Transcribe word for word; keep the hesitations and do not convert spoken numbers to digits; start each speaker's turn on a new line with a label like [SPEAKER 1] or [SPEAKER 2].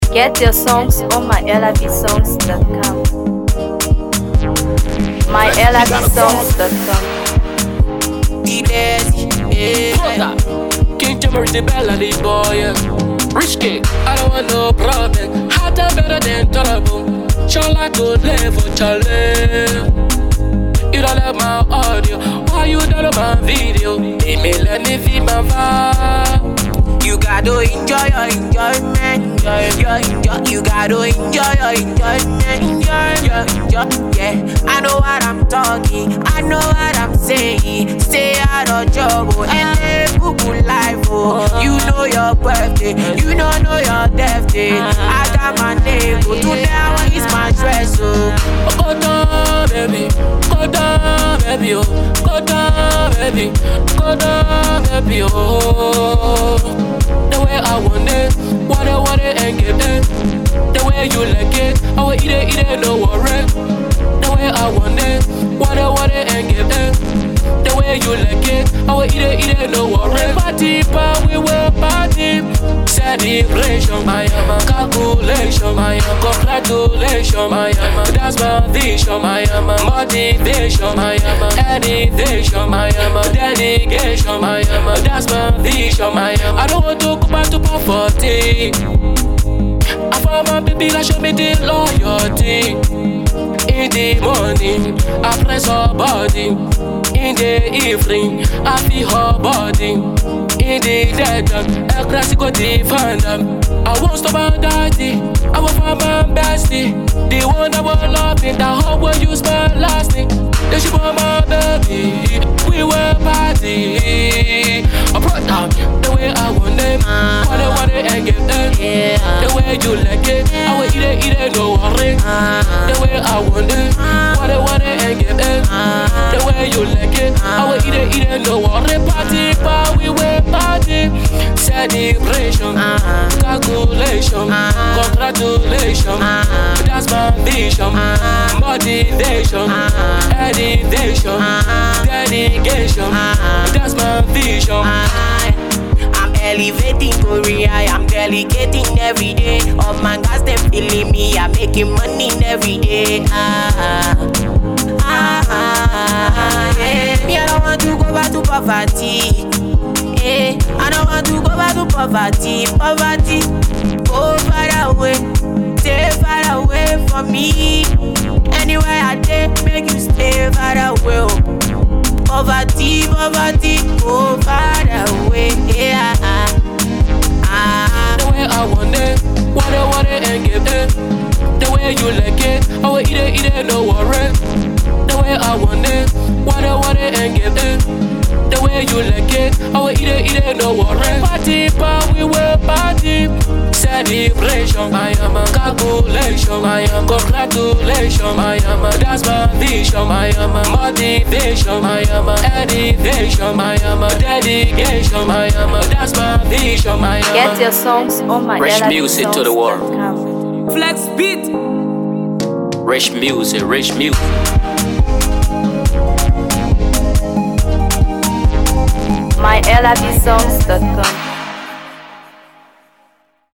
[SPEAKER 1] Get your songs on my L A B songs dot com. my L A B songs dot com.
[SPEAKER 2] King Jamery the Bella the boy, yeah. Rich kid, I don't want no problem. Hotter better than tolerable. Show like good level, Charlie. You don't love my audio, why you don't love my video? It may let me feel my vibe.
[SPEAKER 3] You gotta enjoy your enjoyment, enjoy your enjoy. You gotta enjoy your enjoyment, enjoy your enjoy. Yeah, I know what I'm talking, I know what I'm saying. Stay out of trouble and live good life. Oh, you know your birthday, you don't know your death day. I got my name, go to now is my dress. Oh,
[SPEAKER 2] go down, baby, go down, baby, oh, go down, baby, go down, baby, oh. The way I want it, what I want it and get it. The way you like it, I will eat it, eat it, no worry. The way I want it, what I want it and get it. The way you like it, I will eat it, eat it, no worry. Party, pa, we will party. Celebration, my am calculation, my am congratulation, my am that's my vision, my am motivation, my am elevation, my am dedication, my am that's my vision, my am. I don't want to go back to poverty. I found my baby that show me the loyalty. In the morning, I press her body. In the evening, I feel her body. In the dead, a classical defender. I won't stop my daddy. I will find my bestie. The one that will love me, that hope will use my last name. Then she brought my baby. We were party. I brought down the way I want it. What I want it and get it. The way you like it, I will eat it, eat it, no worry. The way I want it, what I want it and get it. The way you like it, I will eat it, eat it, no worry. Party, pa, we were party. Celebration, calculation, congratulation. That's my vision, motivation, elevation, dedication. That's my vision.
[SPEAKER 3] I'm elevating Korea, I'm delegating every day. All my guys, they feeling me, I'm making money every day. Ah, ah, ah, yeah. Me, I don't want to go back to poverty. Yeah, I don't want to go back to poverty. Poverty, go far away, stay far away from me. Anywhere I take, make you stay far away. Oh. Poverty, poverty, go far away. Yeah, ah, ah.
[SPEAKER 2] The way I want it, what I want it and get it. The way you like it, I will eat it, eat it, no worry. The way I want it, what I want it and get it. The way you like it, I will eat it, eat it, no worry. Party, pa, we will party. Celebration, I am a calculation, I am congratulation, I am a that's my vision, I am a motivation, I am a elevation, I am a dedication, I am a that's my vision, I am.
[SPEAKER 1] Get your songs on my
[SPEAKER 2] Rich music to the world.
[SPEAKER 4] Flex beat.
[SPEAKER 2] Rich music, rich music.
[SPEAKER 1] my L A B songs dot com.